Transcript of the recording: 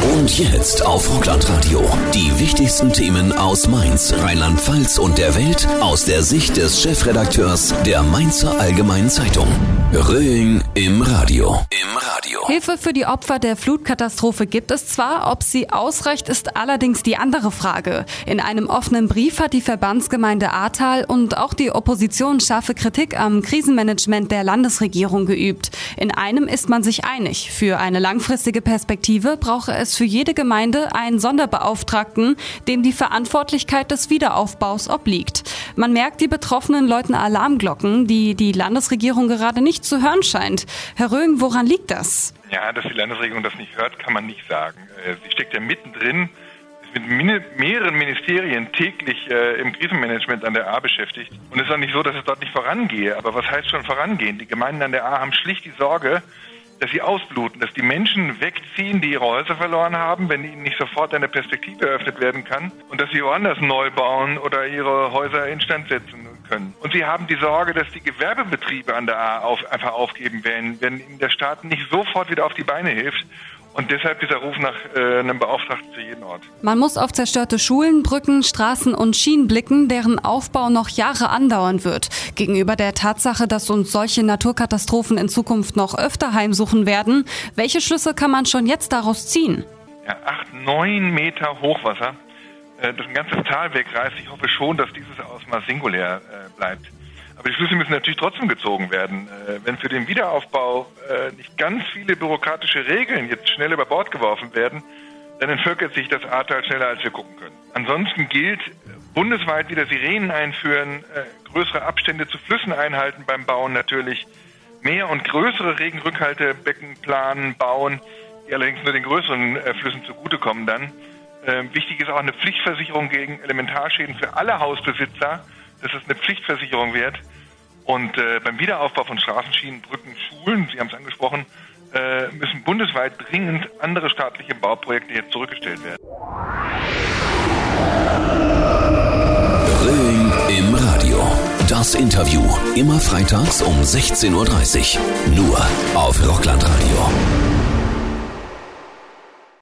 Und jetzt auf Rockland-Radio. Die wichtigsten Themen aus Mainz, Rheinland-Pfalz und der Welt aus der Sicht des Chefredakteurs der Mainzer Allgemeinen Zeitung. Röing im Radio. Hilfe für die Opfer der Flutkatastrophe gibt es zwar, ob sie ausreicht, ist allerdings die andere Frage. In einem offenen Brief hat die Verbandsgemeinde Ahrtal und auch die Opposition scharfe Kritik am Krisenmanagement der Landesregierung geübt. In einem ist man sich einig. Für eine langfristige Perspektive brauche es für jede Gemeinde einen Sonderbeauftragten, dem die Verantwortlichkeit des Wiederaufbaus obliegt. Man merkt, die Betroffenen läuten Alarmglocken, die die Landesregierung gerade nicht zu hören scheint. Herr Röing, woran liegt das? Ja, dass die Landesregierung das nicht hört, kann man nicht sagen. Sie steckt ja mittendrin, ist mit mehreren Ministerien täglich im Krisenmanagement an der Ahr beschäftigt. Und es ist auch nicht so, dass es dort nicht vorangehe. Aber was heißt schon vorangehen? Die Gemeinden an der Ahr haben schlicht die Sorge, dass sie ausbluten, dass die Menschen wegziehen, die ihre Häuser verloren haben, wenn ihnen nicht sofort eine Perspektive eröffnet werden kann, und dass sie woanders neu bauen oder ihre Häuser instand setzen können. Und sie haben die Sorge, dass die Gewerbebetriebe an der Ahr einfach aufgeben werden, wenn ihnen der Staat nicht sofort wieder auf die Beine hilft. Und deshalb dieser Ruf nach einem Beauftragten für jeden Ort. Man muss auf zerstörte Schulen, Brücken, Straßen und Schienen blicken, deren Aufbau noch Jahre andauern wird. Gegenüber der Tatsache, dass uns solche Naturkatastrophen in Zukunft noch öfter heimsuchen werden, welche Schlüsse kann man schon jetzt daraus ziehen? Ja, 8-9 Meter Hochwasser, das ein ganzes Tal wegreißt. Ich hoffe schon, dass dieses Ausmaß singulär bleibt. Aber die Schlüsse müssen natürlich trotzdem gezogen werden. Wenn für den Wiederaufbau nicht ganz viele bürokratische Regeln jetzt schnell über Bord geworfen werden, dann entvölkert sich das Ahrtal schneller, als wir gucken können. Ansonsten gilt, bundesweit wieder Sirenen einführen, größere Abstände zu Flüssen einhalten beim Bauen natürlich, mehr und größere Regenrückhaltebecken planen, bauen, die allerdings nur den größeren Flüssen zugutekommen dann. Wichtig ist auch eine Pflichtversicherung gegen Elementarschäden für alle Hausbesitzer, dass es eine Pflichtversicherung wird. Und beim Wiederaufbau von Straßenschienen, Brücken, Schulen, Sie haben es angesprochen, müssen bundesweit dringend andere staatliche Bauprojekte jetzt zurückgestellt werden. Röing im Radio. Das Interview. Immer freitags um 16:30 Uhr. Nur auf Rockland-Radio.